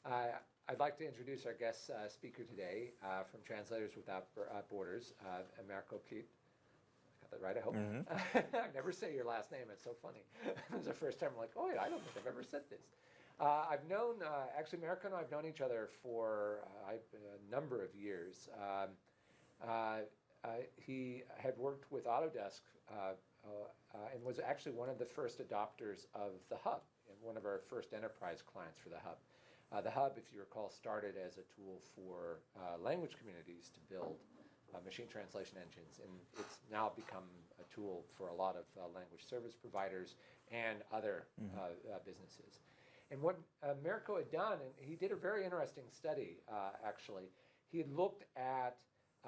I'd like to introduce our guest speaker today from Translators Without Borders, Americo Piet. I got that right, I hope. I never say your last name, it's so funny. It's the first time I'm like, oh yeah, I don't think I've ever said this. I've known, actually Americo and I have known each other for a number of years. He had worked with Autodesk and was actually one of the first adopters of the Hub, and one of our first enterprise clients for the Hub. The Hub, if you recall, started as a tool for language communities to build machine translation engines, and it's now become a tool for a lot of language service providers and other businesses. And what Americo had done, and he did a very interesting study, actually. He had looked at,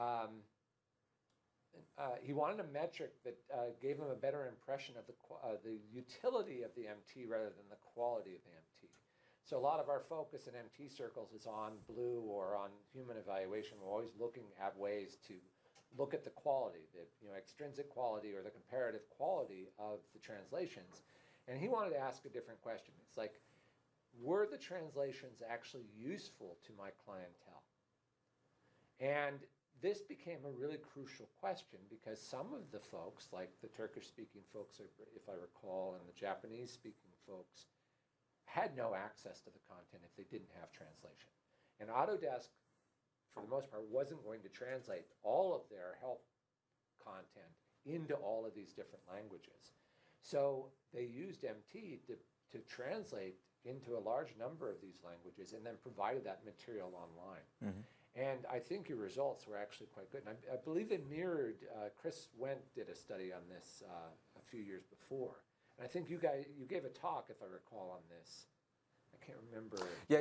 he wanted a metric that gave him a better impression of the utility of the MT rather than the quality of the MT. So a lot of our focus in MT circles is on Blue or on human evaluation. We're always looking at ways to look at the quality, the extrinsic quality or the comparative quality of the translations. And he wanted to ask a different question. It's like, were the translations actually useful to my clientele? And this became a really crucial question because some of the folks, like the Turkish-speaking folks, if I recall, and the Japanese-speaking folks, had no access to the content if they didn't have translation. And Autodesk, for the most part, wasn't going to translate all of their help content into all of these different languages. So they used MT to translate into a large number of these languages and then provided that material online. And I think your results were actually quite good. And I believe they mirrored, Chris Wendt did a study on this a few years before. And I think you gave a talk, if I recall, on this. I can't remember.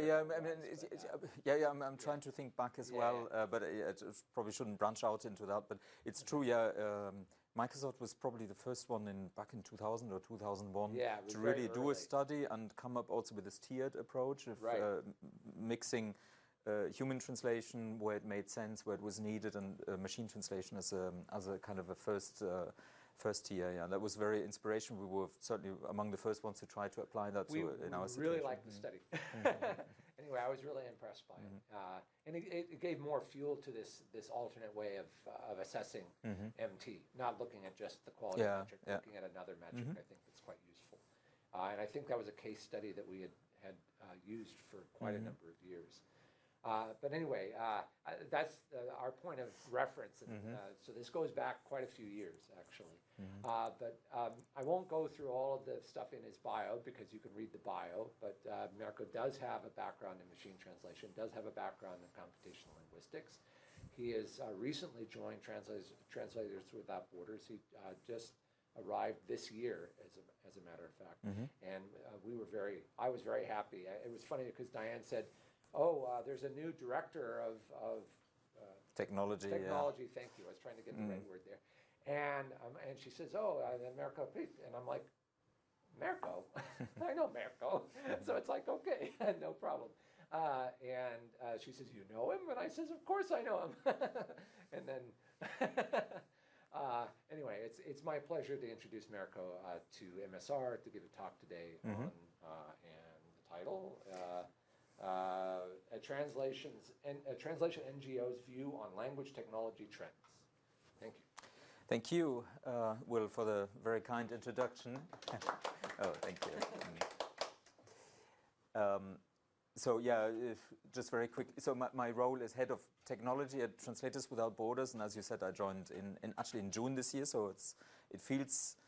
I'm trying to think back as well, but I probably shouldn't branch out into that. But it's true, Microsoft was probably the first one back in 2000 or 2001 to really do a study and come up also with this tiered approach of mixing human translation where it made sense, where it was needed, and machine translation as a kind of a first tier. Yeah, that was very inspirational. We were certainly among the first ones to try to apply that in our situation. We really liked the study. Anyway, I was really impressed by it. And it gave more fuel to this alternate way of assessing MT, not looking at just the quality metric, looking at another metric. I think that's quite useful. And I think that was a case study that we had used for quite a number of years. But anyway, that's our point of reference. And, so this goes back quite a few years, actually. But I won't go through all of the stuff in his bio because you can read the bio. But Americo does have a background in machine translation, does have a background in computational linguistics. He has recently joined Translators Without Borders. He just arrived this year, as a matter of fact. And I was very happy. It was funny because Diane said, there's a new director of technology. Technology, thank you. I was trying to get the right word there. And she says, Americo Piet. And I'm like, Americo? I know Americo. So it's like, okay, no problem. And she says, you know him? And I says, of course I know him. And then, anyway, it's my pleasure to introduce Americo to MSR to give a talk today on, and the title, a translation NGO's view on language technology trends. Thank you. Thank you, Will, for the very kind introduction. Thank you. Just very quick. So my role is head of technology at Translators Without Borders, and as you said, I joined actually in June this year. So it feels.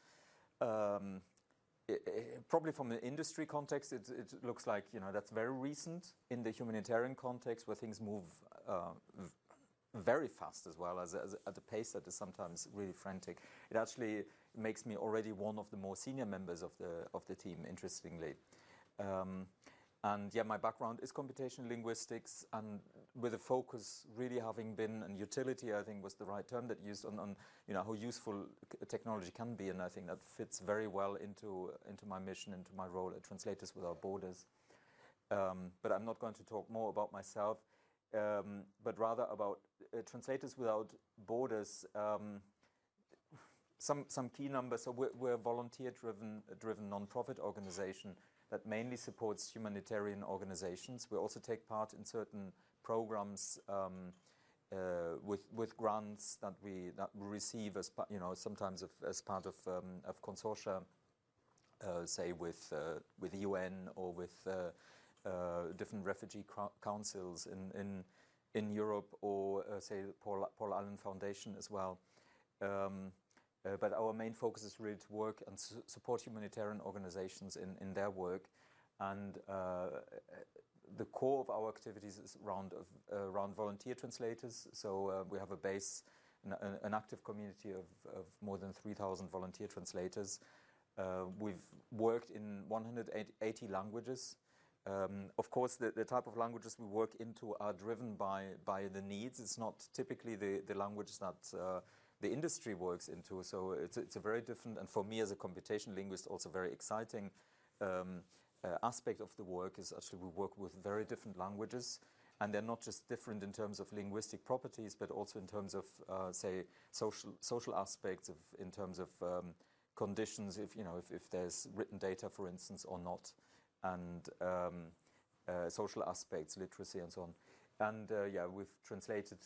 Probably from the industry context, it looks like that's very recent. In the humanitarian context, where things move very fast as well as at a pace that is sometimes really frantic, it actually makes me already one of the more senior members of the team. Interestingly, and my background is computational linguistics, and with a focus really having been, and utility I think was the right term that used on how useful technology can be, and I think that fits very well into my mission, into my role at Translators Without Borders. But I'm not going to talk more about myself, but rather about Translators Without Borders. some key numbers. So we're a volunteer-driven non-profit organization that mainly supports humanitarian organizations. We also take part in certain programs with grants that we receive as sometimes as part of consortia, say with the UN or with different refugee councils in Europe, or say Paul Allen Foundation as well. But our main focus is really to work and support humanitarian organizations in their work, and the core of our activities is around volunteer translators. So we have a base, an active community of more than 3,000 volunteer translators. We've worked in 180 languages. Of course, the type of languages we work into are driven by the needs. It's not typically the language that the industry works into. So it's a very different, and for me as a computation linguist, also very exciting aspect of the work is actually we work with very different languages, and they're not just different in terms of linguistic properties, but also in terms of say social aspects, in terms of conditions, if there's written data, for instance, or not, and social aspects, literacy, and so on. And yeah, we've translated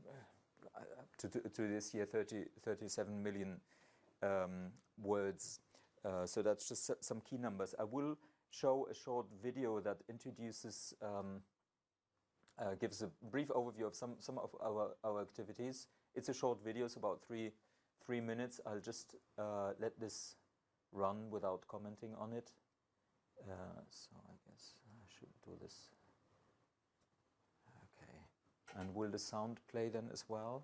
to this year 37 million words. So that's just some key numbers. I will show a short video that introduces, gives a brief overview of some of our activities. It's a short video, it's about three minutes. I'll just let this run without commenting on it. So I guess I should do this. Okay. And will the sound play then as well?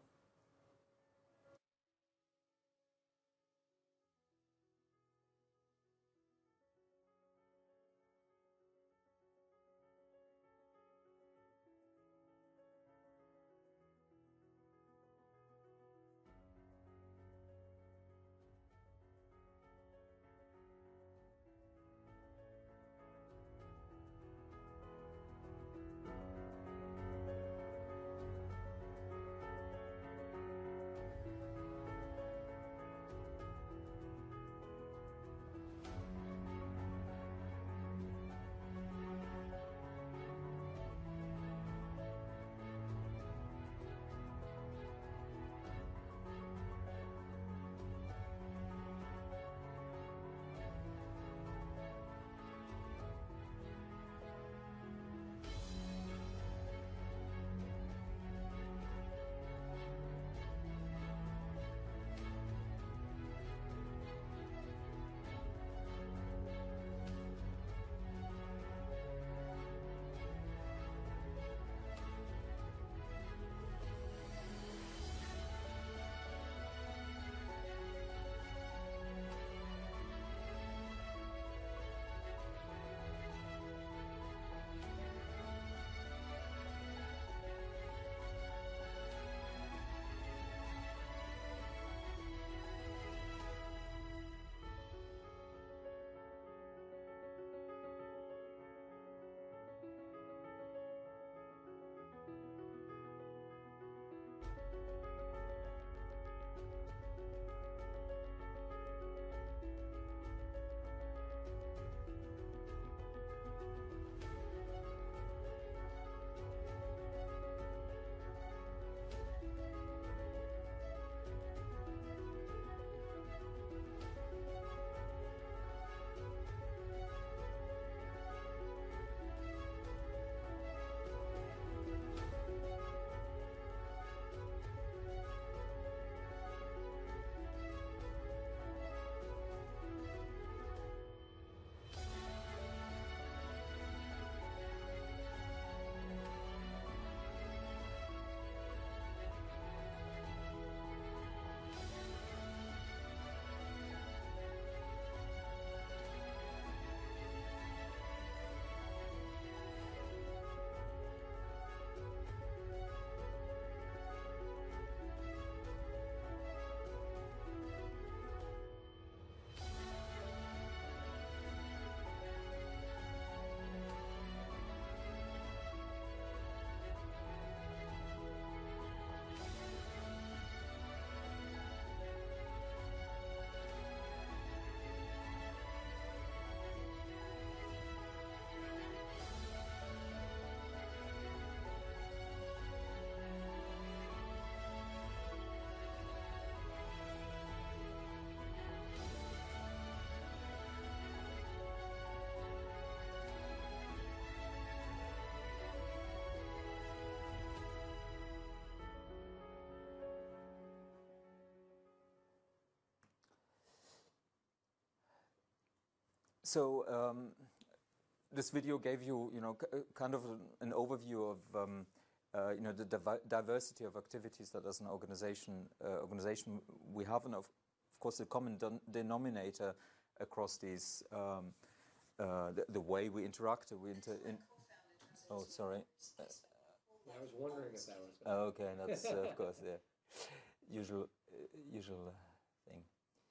So this video gave you, kind of an overview of, the diversity of activities that as an organization we have, and of course the common denominator across these, the way we interact. Oh, sorry. I was wondering if that was. Oh, okay, that's of course the usual thing.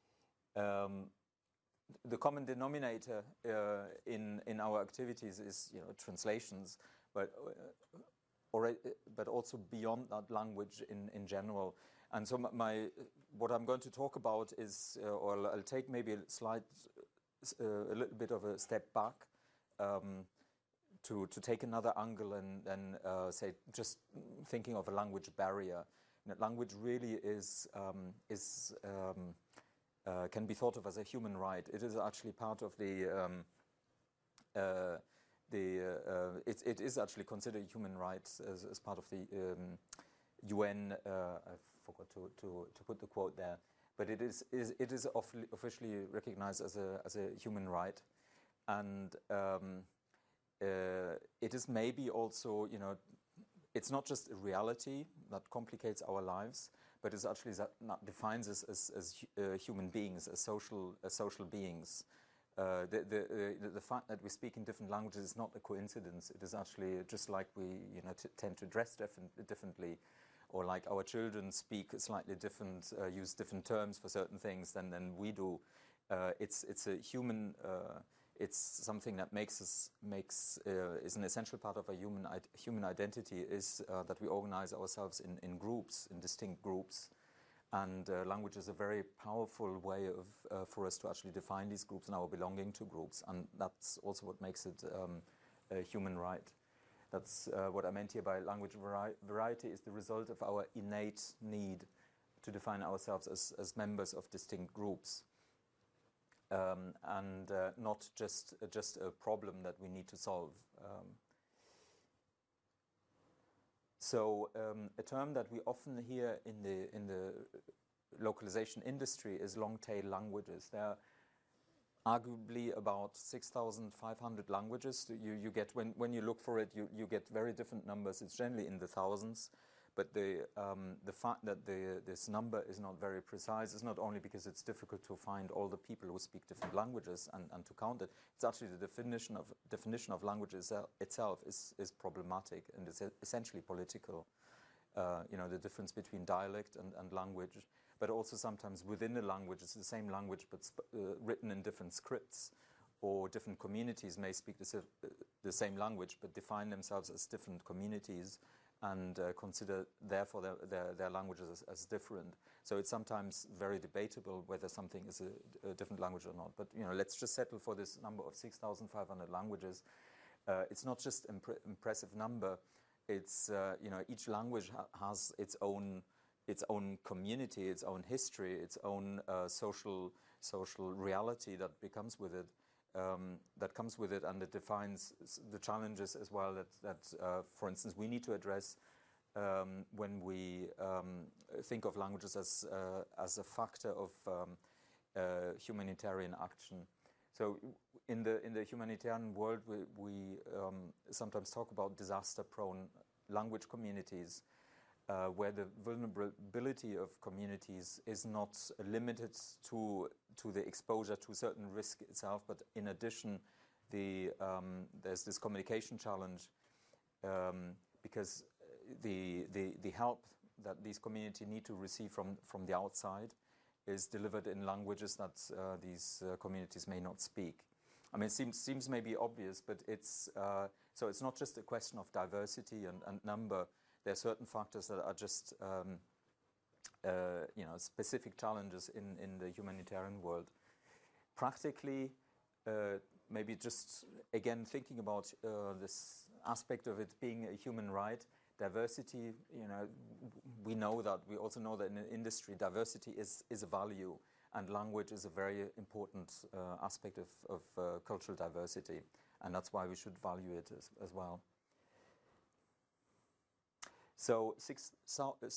The common denominator in our activities is translations, but also beyond that, language in general. And so what I'm going to talk about is, or I'll take maybe a little bit of a step back to take another angle and say, just thinking of a language barrier. Language really can be thought of as a human right. It is actually part of it is actually considered a human right as part of the UN. I forgot to put the quote there, but it is officially recognized as a human right, and it is maybe also, it's not just a reality that complicates our lives, but it's actually that defines us as human beings, as social beings. The fact that we speak in different languages is not a coincidence. It is actually just like we tend to dress differently, or like our children speak slightly different, use different terms for certain things than we do. It's a human. It's something that is an essential part of our human identity, is that we organize ourselves in groups, in distinct groups. And language is a very powerful way for us to actually define these groups and our belonging to groups. And that's also what makes it a human right. That's what I meant here by language variety is the result of our innate need to define ourselves as members of distinct groups. And not just a problem that we need to solve. So a term that we often hear in the localization industry is long-tail languages. There are arguably about 6,500 languages. You get, when you look for it, you get very different numbers. It's generally in the thousands. But the fact that this number is not very precise is not only because it's difficult to find all the people who speak different languages and to count it. It's actually the definition of language itself is problematic, and it's essentially political. The difference between dialect and language, but also sometimes within a language, it's the same language but written in different scripts, or different communities may speak the same language but define themselves as different communities, and consider therefore their languages as different. So it's sometimes very debatable whether something is a different language or not. But let's just settle for this number of 6,500 languages. It's not just impressive number. It's each language has its own community, its own history, its own social reality that comes with it. And it defines the challenges as well that for instance, we need to address when we think of languages as a factor of humanitarian action. So in the humanitarian world, we sometimes talk about disaster-prone language communities, where the vulnerability of communities is not limited to the exposure to certain risk itself, but in addition, there's this communication challenge, because the help that these communities need to receive from the outside is delivered in languages that these communities may not speak. I mean, it seems maybe obvious, but it's not just a question of diversity and number. There are certain factors that are just specific challenges in the humanitarian world. Practically, maybe just again thinking about this aspect of it being a human right, diversity. We also know that in the industry, diversity is a value, and language is a very important aspect of cultural diversity, and that's why we should value it as well. So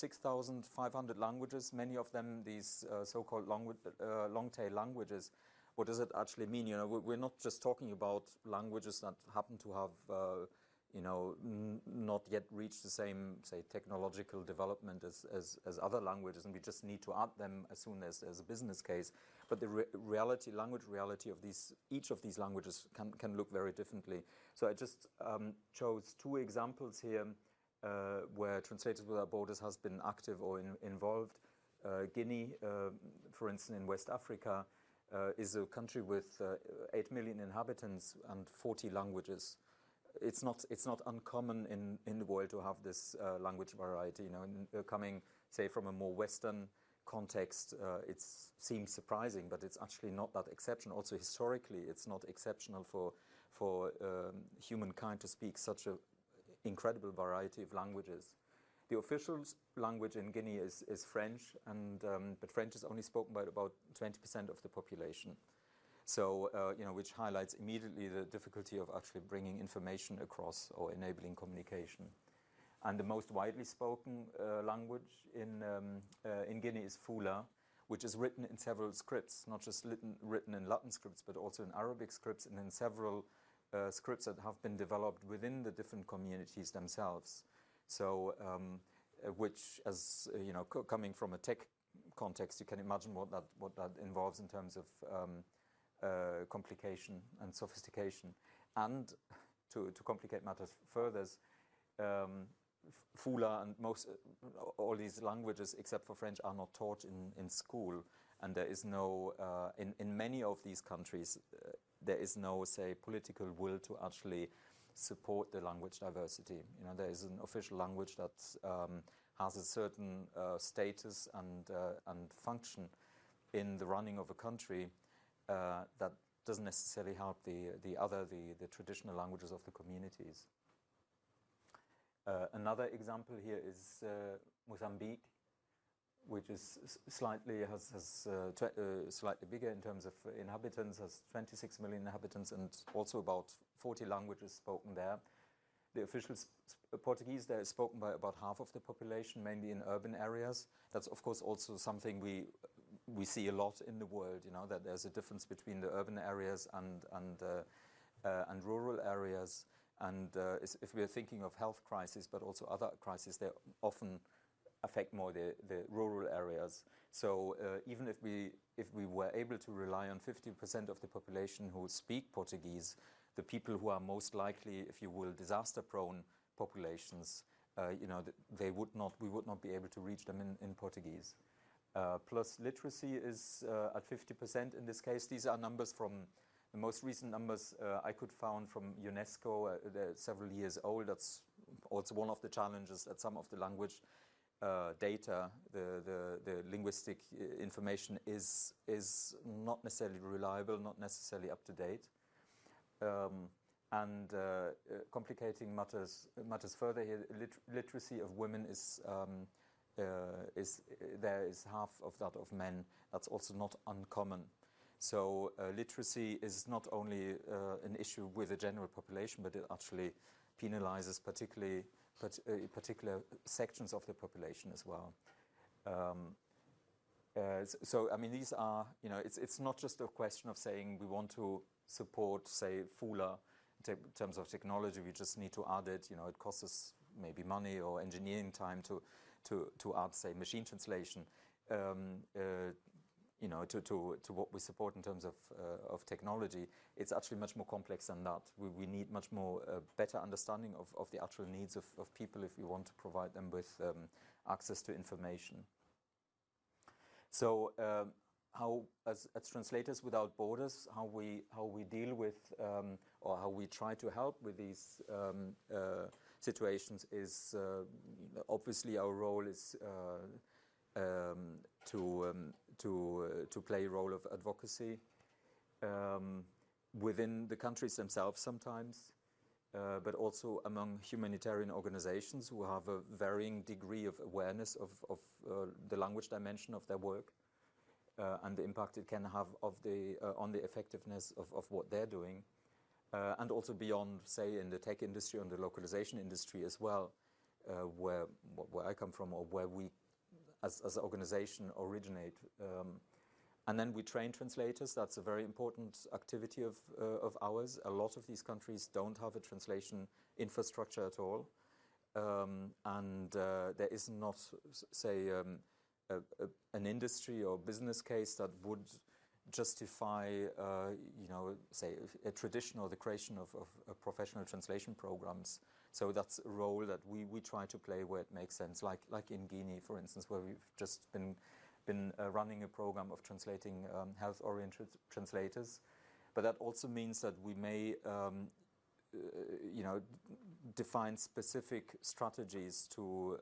6,500 languages, many of them these so-called long-tail languages, what does it actually mean? You know, we're not just talking about languages that happen to have, you know, not yet reached the same, say, technological development as other languages, and we just need to add them as soon as there's a business case. But the language reality of each of these languages can look very differently. So I just chose two examples here where Translators Without Borders has been active or involved. Guinea, for instance, in West Africa, is a country with 8 million inhabitants and 40 languages. It's not uncommon in the world to have this language variety. You know, coming, say, from a more Western context, it seems surprising, but it's actually not that exceptional. Also, historically, it's not exceptional for humankind to speak such an incredible variety of languages. The official language in Guinea is French, but French is only spoken by about 20% of the population. So, you know, which highlights immediately the difficulty of actually bringing information across or enabling communication. And the most widely spoken language in Guinea is Fula, which is written in several scripts, not just written in Latin scripts, but also in Arabic scripts and in several scripts that have been developed within the different communities themselves. So, which, as you know, coming from a tech context, you can imagine what that involves in terms of complication and sophistication. And to complicate matters further, Fula and all these languages, except for French, are not taught in school. And there is no, in many of these countries, there is no, say, political will to actually support the language diversity. You know, there is an official language that has a certain status and function in the running of a country that doesn't necessarily help the traditional languages of the communities. Another example here is Mozambique, which is slightly bigger in terms of inhabitants, has 26 million inhabitants and also about 40 languages spoken there. The official Portuguese there is spoken by about half of the population, mainly in urban areas. That's of course also something we see a lot in the world. You know, that there's a difference between the urban areas and rural areas. And if we're thinking of health crises, but also other crises, they often affect more the rural areas. So even if we were able to rely on 50% of the population who speak Portuguese, the people who are most likely, if you will, disaster-prone populations, you know, we would not be able to reach them in Portuguese. Plus, literacy is at 50% in this case. These are numbers from the most recent numbers I could find from UNESCO. They're several years old. That's also one of the challenges that some of the language data, the linguistic information is not necessarily reliable, not necessarily up to date, and complicating matters further here. Literacy of women is half of that of men. That's also not uncommon. So literacy is not only an issue with the general population, but it actually penalizes particular sections of the population as well. So I mean, these are, you know, it's not just a question of saying we want to support, say, Fula in terms of technology. We just need to add it. You know, it costs us maybe money or engineering time to add, say, machine translation. You know, to what we support in terms of technology. It's actually much more complex than that. We need much more better understanding of the actual needs of people if we want to provide them with access to information. So how, as Translators Without Borders, how we deal with or how we try to help with these situations is obviously our role is to play a role of advocacy within the countries themselves sometimes, but also among humanitarian organizations who have a varying degree of awareness of the language dimension of their work and the impact it can have on the effectiveness of what they're doing, and also beyond, say, in the tech industry, on the localization industry as well, where I come from, or where we as an organization originate. And then we train translators. That's a very important activity of ours. A lot of these countries don't have a translation infrastructure at all. And there is not, say, an industry or business case that would justify, say, a tradition or the creation of professional translation programs. So that's a role that we try to play where it makes sense, like in Guinea, for instance, where we've just been running a program of translating health-oriented translators. But that also means that we may, define specific strategies to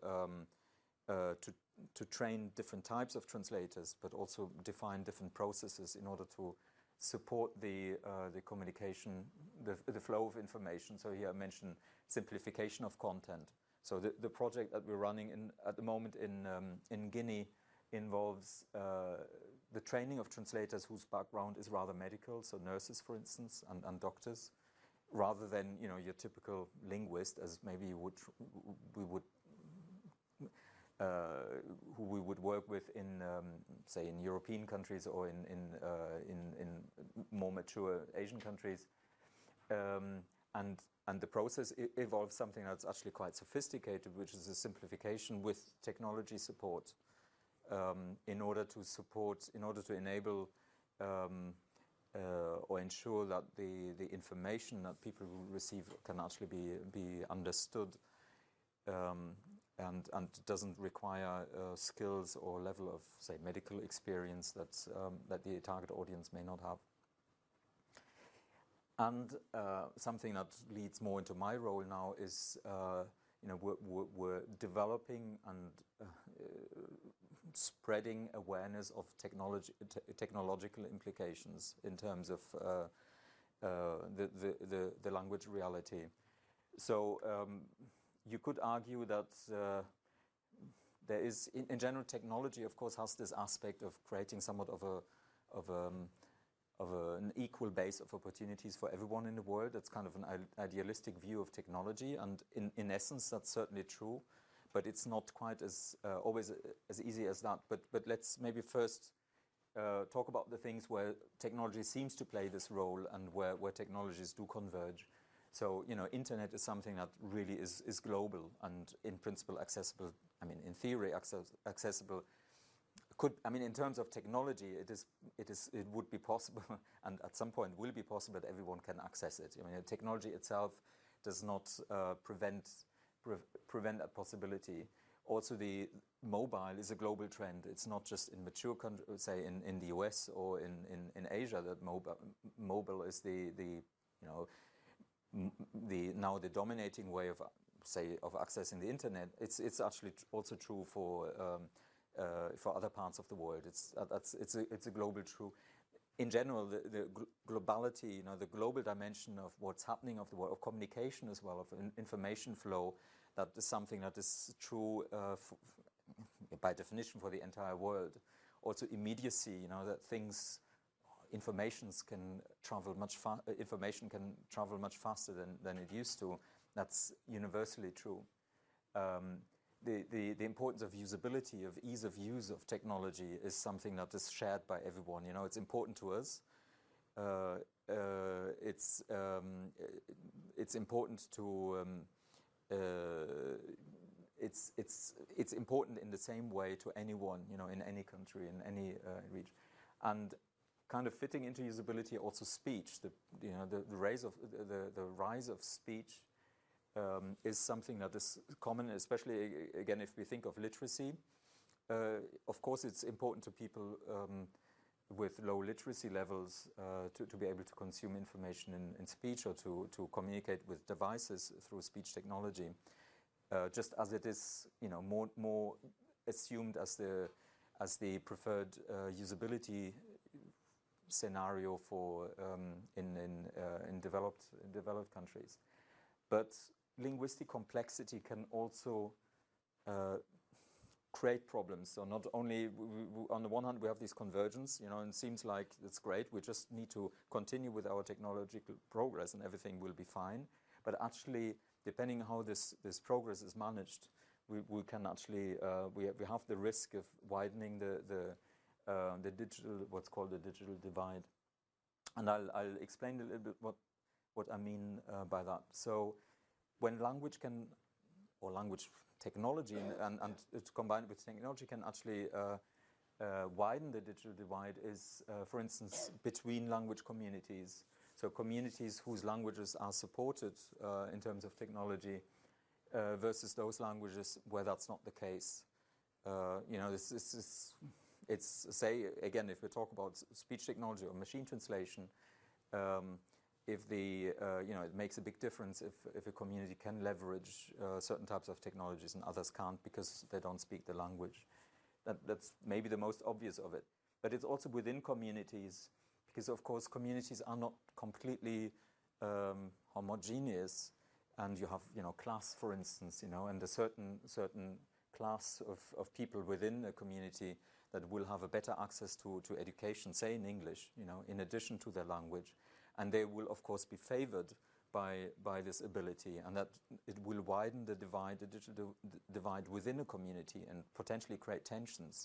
train different types of translators, but also define different processes in order to support the communication, the flow of information. So here I mentioned simplification of content. So the project that we're running at the moment in Guinea involves the training of translators whose background is rather medical, so nurses, for instance, and doctors, rather than your typical linguist, as maybe who we would work with in, say, in European countries or in more mature Asian countries. And the process evolves something that's actually quite sophisticated, which is a simplification with technology support, in order to enable or ensure that the information that people receive can actually be understood, and doesn't require skills or level of, say, medical experience that the target audience may not have. And something that leads more into my role now is, we're developing and spreading awareness of technological implications in terms of the language reality. So you could argue that there is, in general, technology, of course, has this aspect of creating somewhat of an equal base of opportunities for everyone in the world. That's kind of an idealistic view of technology, and in essence, that's certainly true. But it's not quite as always as easy as that. But let's maybe first talk about the things where technology seems to play this role and where technologies do converge. So, internet is something that really is global and in principle accessible. I mean, in theory, accessible. In terms of technology, it would be possible, and at some point will be possible that everyone can access it. I mean, the technology itself does not prevent that possibility. Also, the mobile is a global trend. It's not just in mature countries, say in the US or in Asia, that mobile is now the dominating way of accessing the internet. It's actually also true for other parts of the world. It's a global truth. In general, the globality, the global dimension of what's happening of the world, of communication as well, of information flow, that is something that is true by definition for the entire world. Also immediacy, that information can travel much faster than it used to. That's universally true. The importance of usability, of ease of use of technology, is something that is shared by everyone. It's important to us. It's important to. It's important in the same way to anyone, in any country, in any region, and kind of fitting into usability also speech. The rise of speech is something that is common, especially again if we think of literacy. Of course, it's important to people with low literacy levels to be able to consume information in speech, or to communicate with devices through speech technology. Just as it is, more assumed as the preferred usability scenario for in developed countries. But linguistic complexity can also create problems. So not only, on the one hand, we have this convergence, and it seems like it's great. We just need to continue with our technological progress and everything will be fine. But actually, depending on how this progress is managed, we can actually, we have the risk of widening what's called the digital divide. And I'll explain a little bit what I mean by that. So when language can, or language technology and it's combined with technology can actually widen the digital divide is, for instance, between language communities. So communities whose languages are supported in terms of technology versus those languages where that's not the case. It's say again, if we talk about speech technology or machine translation, if it makes a big difference if a community can leverage certain types of technologies and others can't because they don't speak the language. That's maybe the most obvious of it. But it's also within communities, because of course communities are not completely homogeneous, and you have class, for instance, and a certain class of people within a community that will have a better access to education, say in English, in addition to their language, and they will of course be favored by this ability, and that it will widen the divide, the digital divide within a community, and potentially create tensions.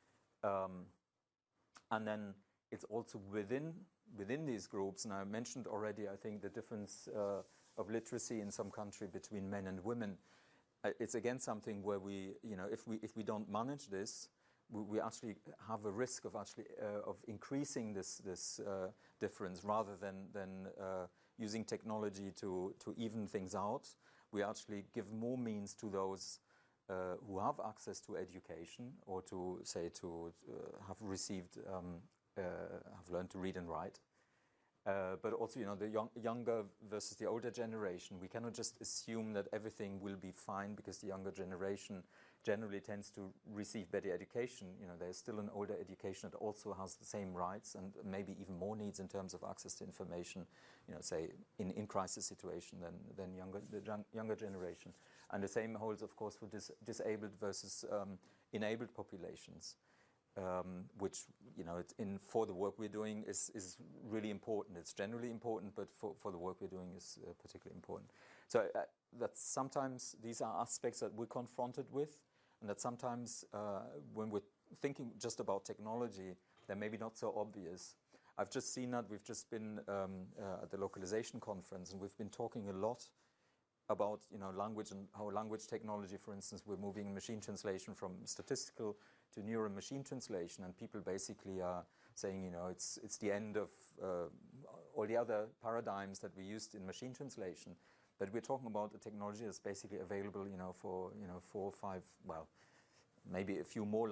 And then it's also within these groups, and I mentioned already, I think, the difference of literacy in some country between men and women. It's again something where we, if we don't manage this, we actually have a risk of increasing this difference rather than using technology to even things out. We actually give more means to those who have access to education or to have received, have learned to read and write. But also, the younger versus the older generation, we cannot just assume that everything will be fine because the younger generation generally tends to receive better education. There's still an older education that also has the same rights and maybe even more needs in terms of access to information, say in crisis situation than the younger generation. And the same holds, of course, for disabled versus enabled populations. Which for the work we're doing is really important. It's generally important, but for the work we're doing is particularly important. So that sometimes these are aspects that we're confronted with, and that sometimes when we're thinking just about technology, they're maybe not so obvious. I've just seen that. We've just been at the localization conference, and we've been talking a lot about language and how language technology, for instance, we're moving machine translation from statistical to neural machine translation, and people basically are saying, it's the end of all the other paradigms that we used in machine translation. But we're talking about a technology that's basically available, for 4 or 5, well, maybe a few more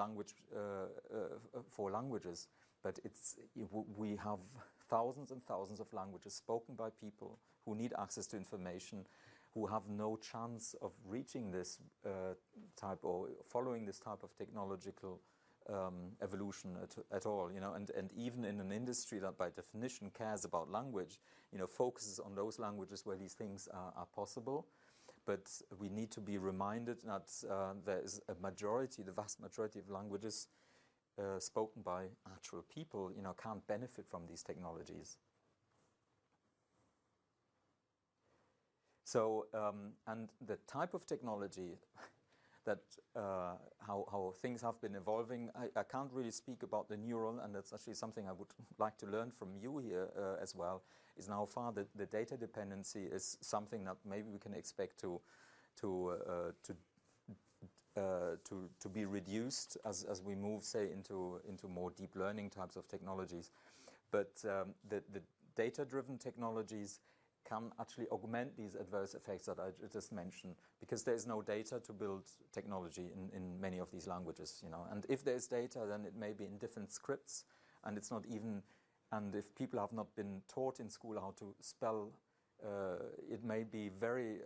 for languages. But we have thousands and thousands of languages spoken by people who need access to information, who have no chance of reaching this type or following this type of technological evolution at all, and even in an industry that by definition cares about language, focuses on those languages where these things are possible. But we need to be reminded that there is the vast majority of languages spoken by actual people, can't benefit from these technologies. So, and the type of technology that, how things have been evolving, I can't really speak about the neural, and that's actually something I would like to learn from you here as well, is how far the data dependency is something that maybe we can expect to be reduced as we move, say, into more deep learning types of technologies. But the data-driven technologies can actually augment these adverse effects that I just mentioned, because there is no data to build technology in many of these languages, And if there is data, then it may be in different scripts, and it's not even. And if people have not been taught in school how to spell, it may be very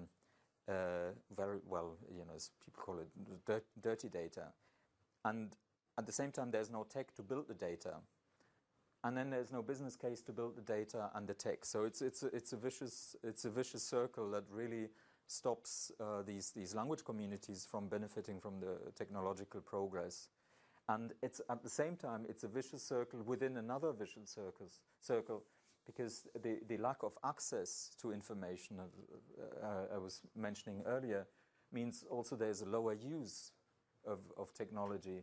well, as people call it, dirty data. And at the same time, there's no tech to build the data. And then there's no business case to build the data and the tech. So it's a vicious circle that really stops these language communities from benefiting from the technological progress. And it's at the same time it's a vicious circle within another vicious circle, because the lack of access to information I was mentioning earlier means also there's a lower use of technology.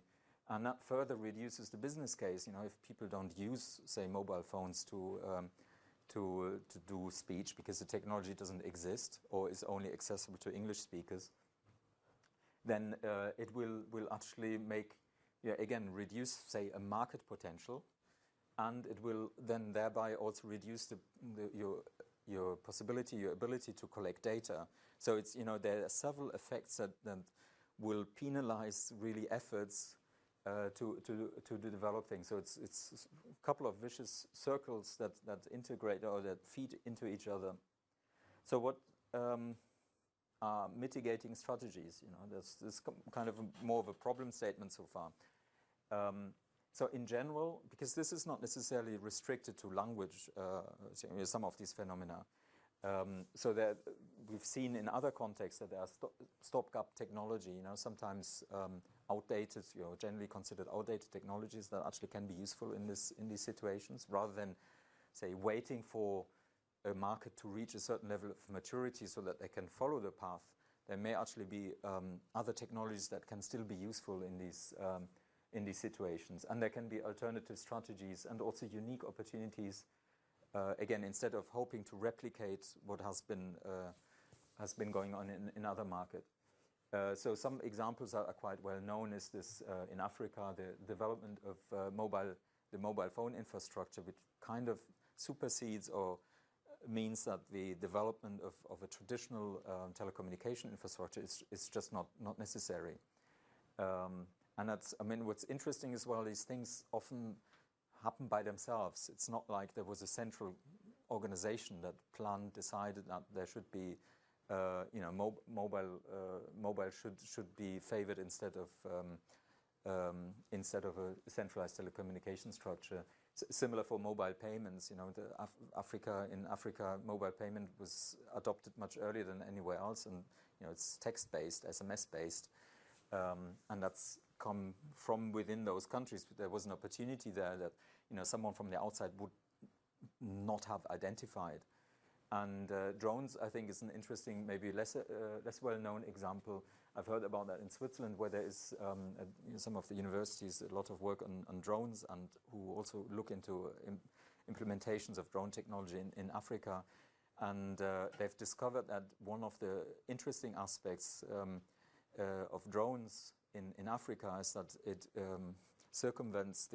And that further reduces the business case. You know, if people don't use, say, mobile phones to do speech because the technology doesn't exist or is only accessible to English speakers, then it will actually make, again, reduce, say, a market potential, and it will then thereby also reduce your possibility, your ability to collect data. So it's, there are several effects that will penalize really efforts to develop things. So it's a couple of vicious circles that integrate or that feed into each other. So what are mitigating strategies? There's kind of more of a problem statement so far. So in general, because this is not necessarily restricted to language, some of these phenomena. So that we've seen in other contexts that there are stopgap technology, sometimes outdated, generally considered outdated technologies that actually can be useful in these situations, rather than, say, waiting for a market to reach a certain level of maturity so that they can follow the path. There may actually be other technologies that can still be useful in these situations, and there can be alternative strategies and also unique opportunities. Again, instead of hoping to replicate what has been going on in other markets. So some examples are quite well known. Is this in Africa, the development of the mobile phone infrastructure, which kind of supersedes or means that the development of a traditional telecommunication infrastructure is just not necessary. And that's, what's interesting as well, these things often happen by themselves. It's not like there was a central organization that decided that there should be, mobile should be favored instead of a centralized telecommunication structure. Similar for mobile payments. In Africa, mobile payment was adopted much earlier than anywhere else, and it's text-based, SMS-based, and that's come from within those countries. There was an opportunity there that someone from the outside would not have identified. And drones, I think, is an interesting, maybe less well-known example. I've heard about that in Switzerland, where there is some of the universities, a lot of work on drones, and who also look into implementations of drone technology in Africa. And they've discovered that one of the interesting aspects of drones in Africa is that it circumvents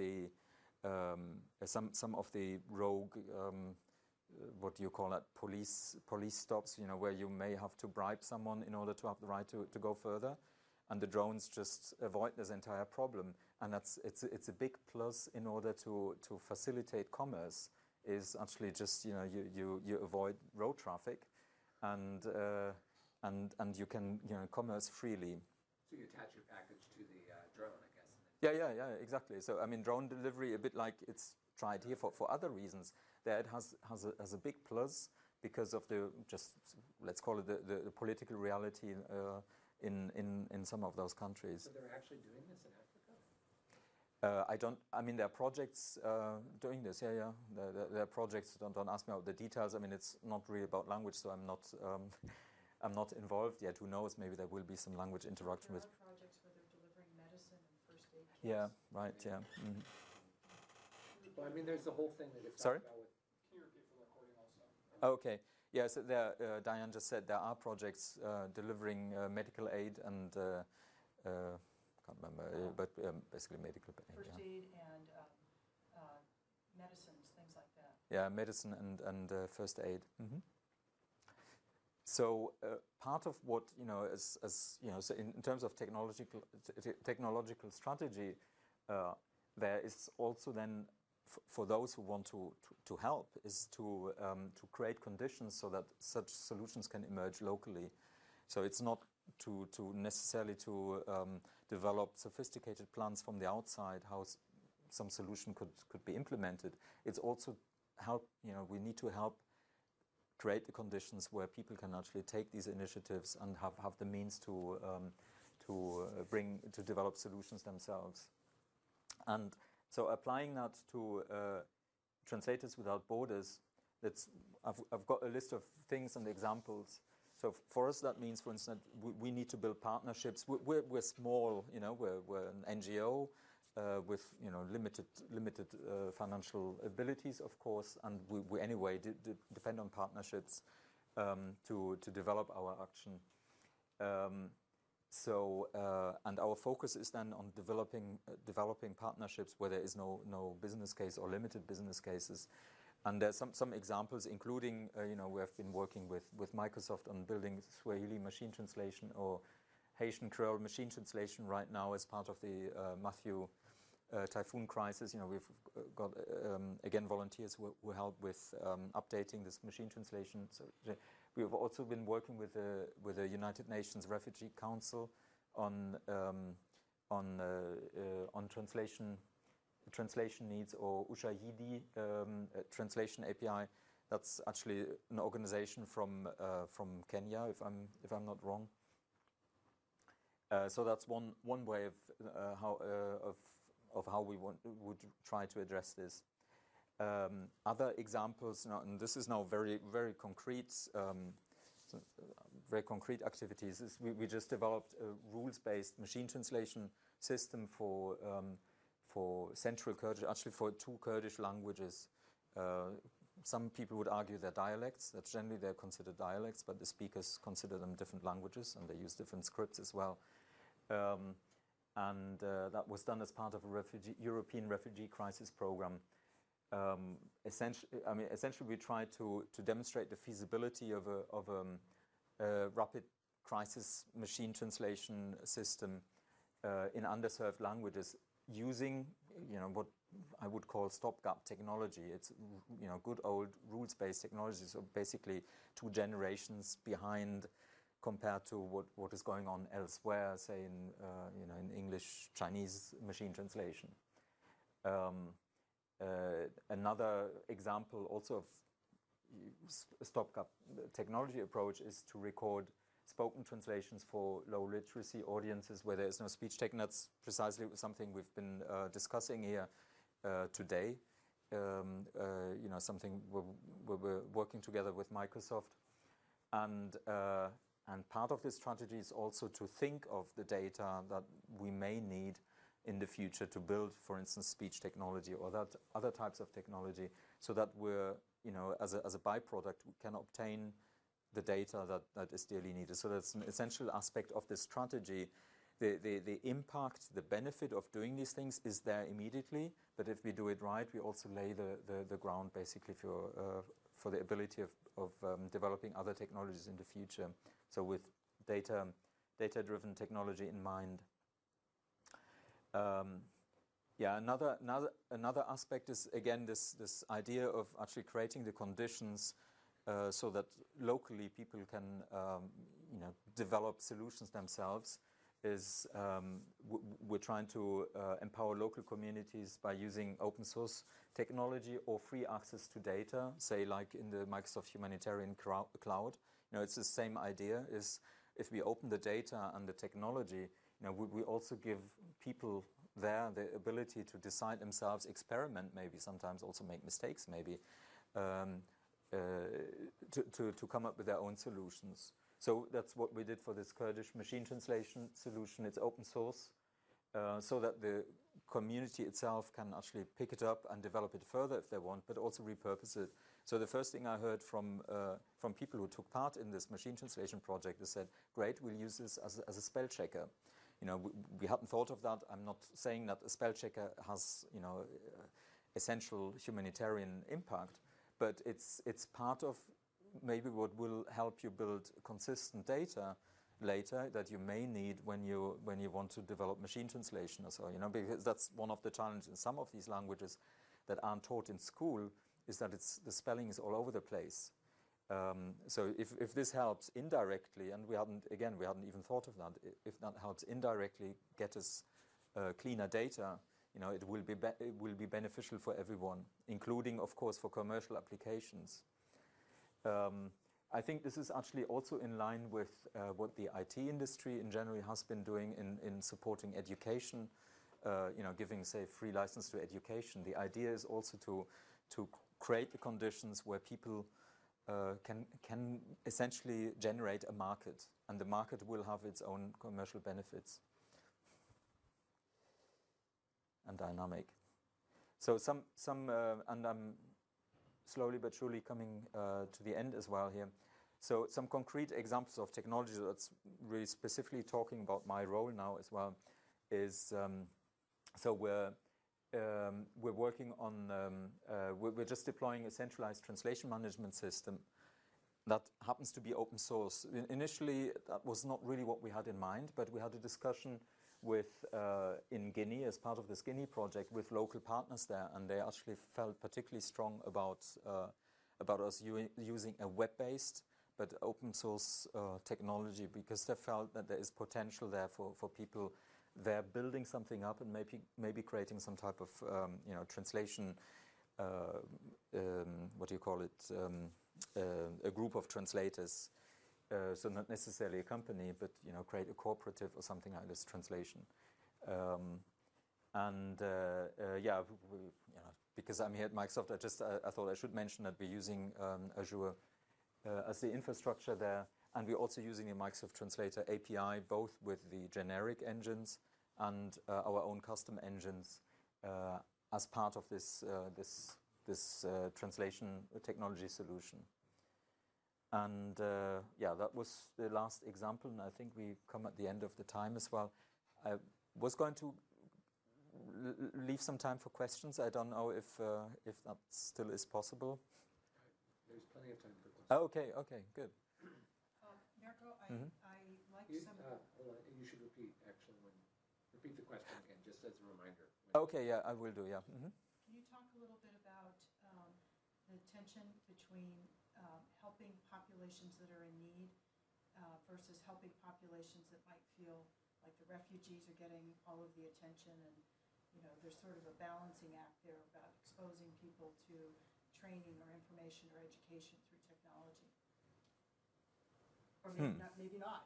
some of the rogue, what do you call that, police stops, where you may have to bribe someone in order to have the right to go further, and the drones just avoid this entire problem. And it's a big plus in order to facilitate commerce. Is actually just you avoid road traffic, and you can commerce freely. So you attach your package to the drone, I guess. Yeah, exactly. So drone delivery, a bit like it's tried here for other reasons. There it has a big plus because of let's call it the political reality in some of those countries. So they're actually doing this in Africa? There are projects doing this. Yeah. There are projects. Don't ask me about the details. It's not really about language, so I'm not involved yet. Who knows? Maybe there will be some language interaction with. There are projects where they're delivering medicine and first aid kits. Yeah. Right. Yeah. Mm-hmm. Well, there's the whole thing that gets Sorry? talked about with. Can you repeat for the recording also? Okay. Yeah. So Diane just said there are projects delivering medical aid and can't remember, but basically medical aid. First aid and medicines, things like that. Yeah, medicine and first aid. Mm-hmm. So part of what so in terms of technological strategy, there is also then for those who want to help is to create conditions so that such solutions can emerge locally. So it's not to necessarily to develop sophisticated plans from the outside how some solution could be implemented. It's also help. We need to help create the conditions where people can actually take these initiatives and have the means to develop solutions themselves. And so applying that to Translators Without Borders, I've got a list of things and examples. So for us, that means, for instance, we need to build partnerships. We're small, we're an NGO. with limited financial abilities, of course, and we anyway depend on partnerships to develop our action. And our focus is then on developing partnerships where there is no business case or limited business cases. And there's some examples, including we have been working with Microsoft on building Swahili machine translation or Haitian Creole machine translation right now as part of the Matthew typhoon crisis. We've got again volunteers who help with updating this machine translation. So we've also been working with the United Nations Refugee Council on translation needs, or Ushahidi translation API. That's actually an organization from Kenya, if I'm not wrong. So that's one way of how we would try to address this. Other examples, and this is now very very concrete, activities. Is we just developed a rules-based machine translation system for Central Kurdish, actually for 2 Kurdish languages. Some people would argue they're dialects. That generally they're considered dialects, but the speakers consider them different languages, and they use different scripts as well. And that was done as part of a European refugee crisis program. Essentially, we tried to demonstrate the feasibility of a rapid crisis machine translation system in underserved languages, using what I would call stopgap technology. It's good old rules-based technology. So basically, 2 generations behind compared to what is going on elsewhere, say in English, Chinese machine translation. Another example also of stopgap technology approach is to record spoken translations for low literacy audiences where there is no speech tech. And that's precisely something we've been discussing here today. Something we're working together with Microsoft. And part of this strategy is also to think of the data that we may need in the future to build, for instance, speech technology or that other types of technology, so that we're, as a byproduct, we can obtain the data that is dearly needed. So that's an essential aspect of this strategy. The impact, the benefit of doing these things is there immediately, but if we do it right, we also lay the ground basically for the ability of developing other technologies in the future. So with data-driven technology in mind. Another aspect is again this idea of actually creating the conditions so that locally people can develop solutions themselves. We're trying to empower local communities by using open source technology or free access to data, say like in the Microsoft Humanitarian Cloud. It's the same idea, is if we open the data and the technology, we also give people there the ability to decide themselves, experiment maybe, sometimes also make mistakes maybe, to come up with their own solutions. So that's what we did for this Kurdish machine translation solution. It's open source, so that the community itself can actually pick it up and develop it further if they want, but also repurpose it. So the first thing I heard from people who took part in this machine translation project is said, great, we'll use this as a spell checker. We hadn't thought of that. I'm not saying that a spell checker has, essential humanitarian impact, but it's part of maybe what will help you build consistent data later that you may need when you want to develop machine translation or so, because that's one of the challenges in some of these languages that aren't taught in school, is that the spelling is all over the place. So if this helps indirectly, and we hadn't even thought of that, if that helps indirectly get us cleaner data, it will be beneficial for everyone, including, of course, for commercial applications. I think this is actually also in line with what the IT industry in general has been doing in supporting education, giving, say, free license to education. The idea is also to create the conditions where people can essentially generate a market, and the market will have its own commercial benefits. and dynamic. So and I'm slowly but surely coming to the end as well here. So some concrete examples of technology that's really specifically talking about my role now as well is, so we're working on, we're just deploying a centralized translation management system that happens to be open source. Initially, that was not really what we had in mind, but we had a discussion with, in Guinea, as part of this Guinea project, with local partners there, and they actually felt particularly strong about us using a web-based but open source technology, because they felt that there is potential there for people there building something up and maybe creating some type of translation, what do you call it, a group of translators, so not necessarily a company, but create a cooperative or something like this translation. Because I'm here at Microsoft, I thought I should mention that we're using Azure as the infrastructure there, and we're also using the Microsoft Translator API, both with the generic engines and our own custom engines as part of this translation technology solution. And that was the last example, and I think we come at the end of the time as well. I was going to leave some time for questions. I don't know if that still is possible. There's plenty of time for questions. Oh, okay, good. Mirko, I like You, some. you should repeat the question again, just as a reminder. Okay, yeah, I will do, yeah. Can you talk a little bit about the tension between helping populations that are in need versus helping populations that might feel like the refugees are getting all of the attention, and there's sort of a balancing act there about exposing people to training or information or education through technology, or maybe not.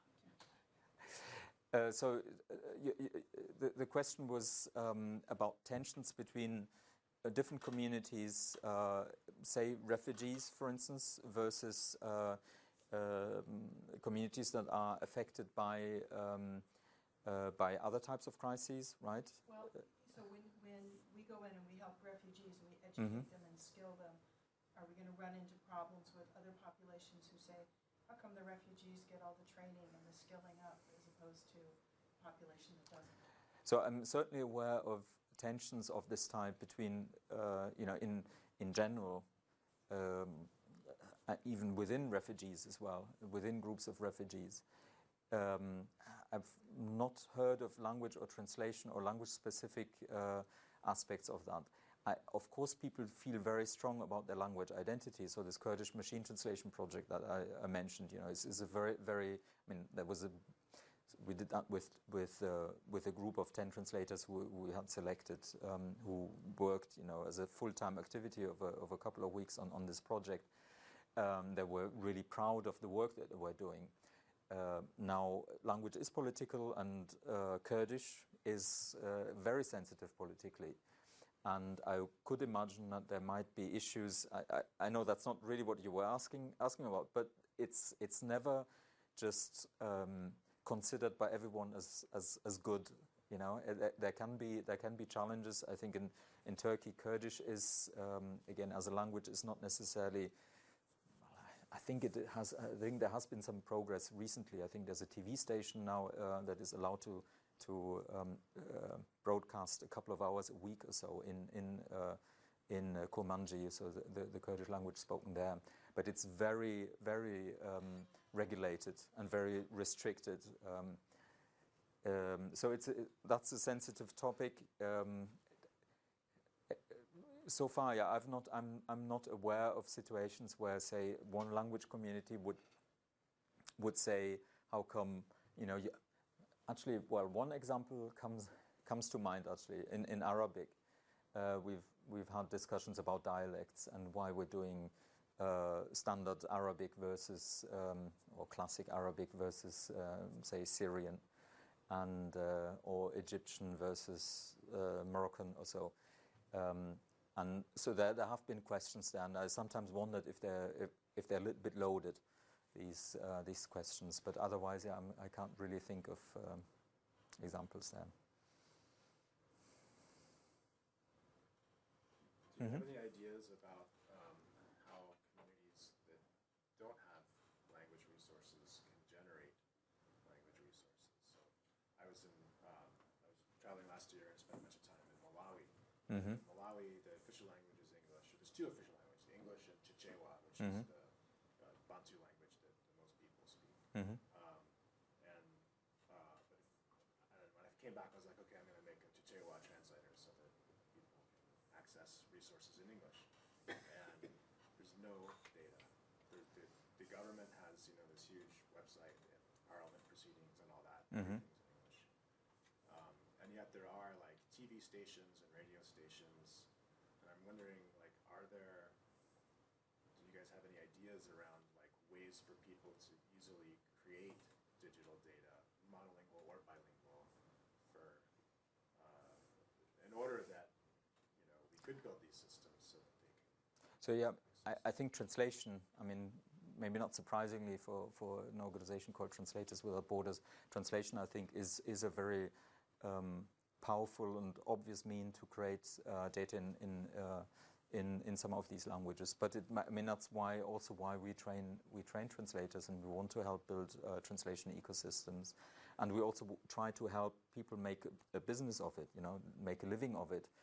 The question was about tensions between different communities, say refugees, for instance, versus communities that are affected by other types of crises, right? Well, so when we go in and we help refugees and we educate them and skill them, are we going to run into problems with other populations who say, how come the refugees get all the training and the skilling up as opposed to a population that doesn't? So I'm certainly aware of tensions of this type between, in general, even within refugees as well, within groups of refugees. I've not heard of language or translation or language-specific aspects of that. Of course, people feel very strong about their language identity. So this Kurdish machine translation project that I mentioned, is a very, very. I mean, we did that with a group of 10 translators who we had selected, who worked, as a full-time activity of a couple of weeks on this project. They were really proud of the work that they were doing. Now, language is political, and Kurdish is very sensitive politically. And I could imagine that there might be issues. I know that's not really what you were asking about, but it's never just considered by everyone as good. There can be challenges. I think in Turkey, Kurdish is again, as a language, is not necessarily. I think there has been some progress recently. I think there's a TV station now that is allowed to broadcast a couple of hours a week or so in Kurmanji, so the Kurdish language spoken there. But it's very, very regulated and very restricted. So that's a sensitive topic. So far, yeah, I'm not aware of situations where, say, one language community would say, how come, actually, well, one example comes to mind actually in Arabic. We've had discussions about dialects and why we're doing standard Arabic versus or classic Arabic versus say Syrian, and or Egyptian versus Moroccan or so. And so there have been questions there, and I sometimes wondered if they're a little bit loaded, these questions. But otherwise, yeah, I can't really think of examples there. Do you have any ideas about how communities that don't have language resources can generate language resources? So I was traveling last year and spent a bunch of time in Malawi. In Malawi, the official language is English. There's two official languages, English and Chichewa, which is the Bantu language that most people speak. But when I came back, I was like, okay, I'm going to make a Chichewa translator so that people can access resources in English. And there's no data. The government has, this huge website and parliament proceedings and all that, everything's in English. And yet there are like TV stations and radio stations, and I'm wondering, like, do you guys have any ideas around like ways for people to easily create digital data, monolingual or bilingual, in order that we could build these systems so that they can. So yeah, I think translation, I mean, maybe not surprisingly for an organization called Translators Without Borders, translation, I think, is a very powerful and obvious mean to create data in some of these languages. But that's why we train translators, and we want to help build translation ecosystems, and we also try to help people make a business of it, make a living of it,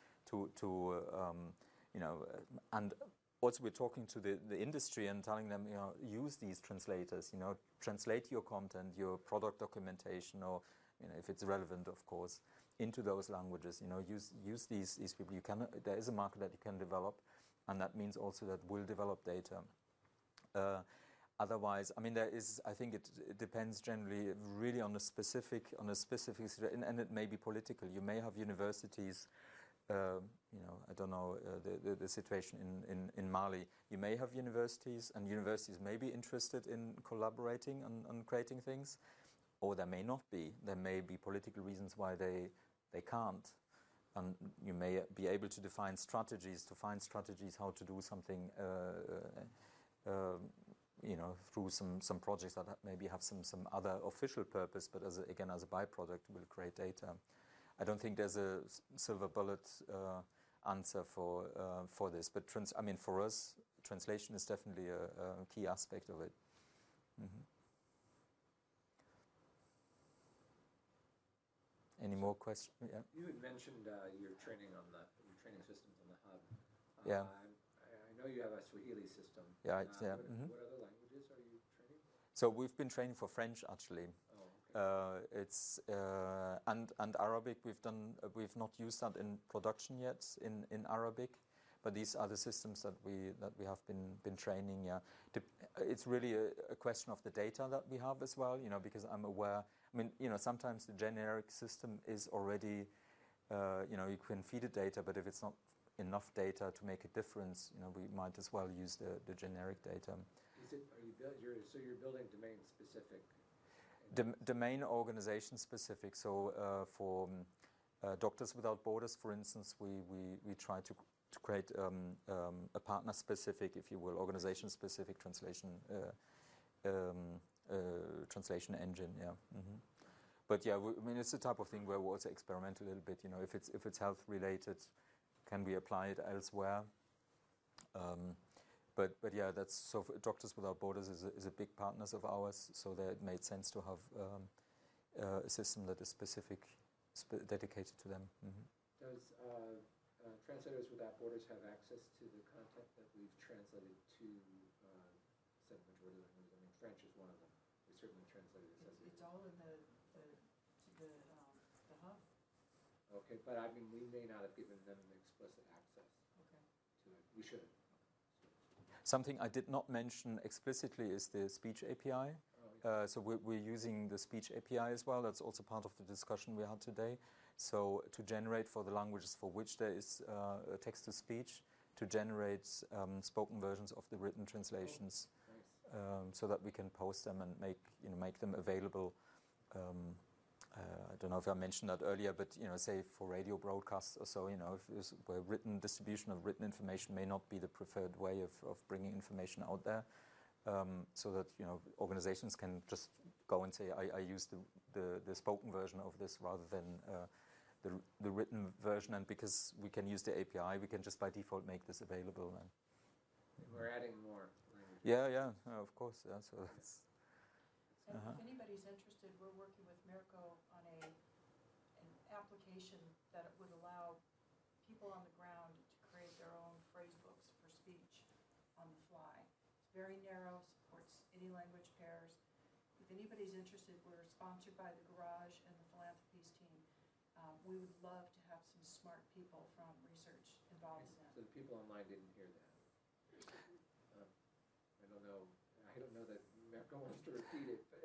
and also we're talking to the industry and telling them, use these translators, translate your content, your product documentation, or if it's relevant, of course, into those languages. Use these people. There is a market that you can develop, and that means also that we'll develop data. Otherwise, I mean, I think it depends generally really on a specific situation, and it may be political. You may have universities. I don't know the situation in Mali. You may have universities, and universities may be interested in collaborating on creating things, or there may not be. There may be political reasons why they can't, and you may be able to find strategies how to do something. Through some projects that maybe have some other official purpose, but as a byproduct will create data. I don't think there's a silver bullet answer for this, but for us, translation is definitely a key aspect of it. Any more questions? Yeah. You had mentioned your training systems on the hub. Yeah. I know you have a Swahili system. Yeah. What other languages are you training? So we've been training for French actually. Oh, okay. It's and Arabic. We've not used that in production yet in Arabic, but these are the systems that we have been training. Yeah, it's really a question of the data that we have as well. Because I'm aware. I mean, sometimes the generic system is already. You can feed it data, but if it's not enough data to make a difference, we might as well use the generic data. You're building domain specific? Domain organization specific. So for Doctors Without Borders, for instance, we try to create a partner specific, if you will, organization specific translation engine. Yeah. But yeah, it's the type of thing where we also experiment a little bit. If it's health related, can we apply it elsewhere? But yeah, Doctors Without Borders is a big partner of ours, so that it made sense to have a system that is dedicated to them. Does Translators Without Borders have access to the content that we've translated to said majority languages? I mean, French is one of them. We certainly translated it. It's all in the hub. Okay, but I mean, we may not have given them explicit access to it. We should. Something I did not mention explicitly is the speech API. So we're using the speech API as well. That's also part of the discussion we had today. So to generate for the languages for which there is text-to-speech, to generate spoken versions of the written translations, so that we can post them and make them available. I don't know if I mentioned that earlier, but say for radio broadcasts or so, where written distribution of written information may not be the preferred way of bringing information out there, so that organizations can just go and say, I use the spoken version of this rather than the written version, and because we can use the API, we can just by default make this available. And We're adding more languages. yeah, of course. Yeah, so that's. And if anybody's interested, we're working with Mirko on an application that it would allow people on the ground to create their own phrase books for speech on the fly. It's very narrow, supports any language pairs. If anybody's interested, we're sponsored by the Garage and the Philanthropies team. We would love to have some smart people from research involved in that. So the people online didn't hear that. I don't know that Mirko wants to repeat it, but.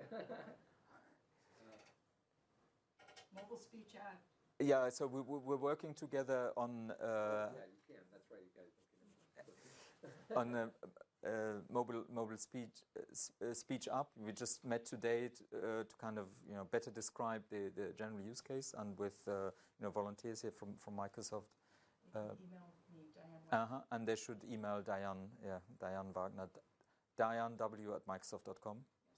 Mobile Speech Act. Yeah, so we're working together on. Yeah, you can. That's right. You guys can. On mobile speech up. We just met today to kind of better describe the general use case, and with volunteers here from Microsoft. Email me, Diane. And they should email Diane. Yeah, Diane Wagner, dianew@microsoft.com.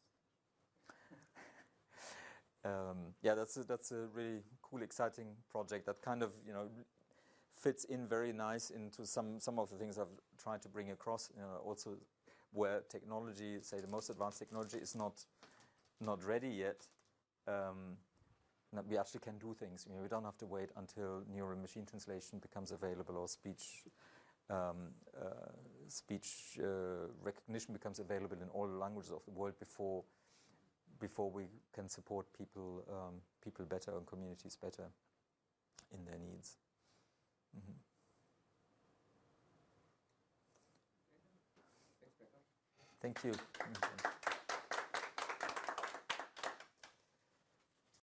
That's a really cool, exciting project that kind of fits in very nice into some of the things I've tried to bring across. Also, where technology, say the most advanced technology, is not ready yet. That we actually can do things. We don't have to wait until neural machine translation becomes available or speech recognition becomes available in all languages of the world before we can support people better and communities better in their needs. Mm-hmm. Thank you.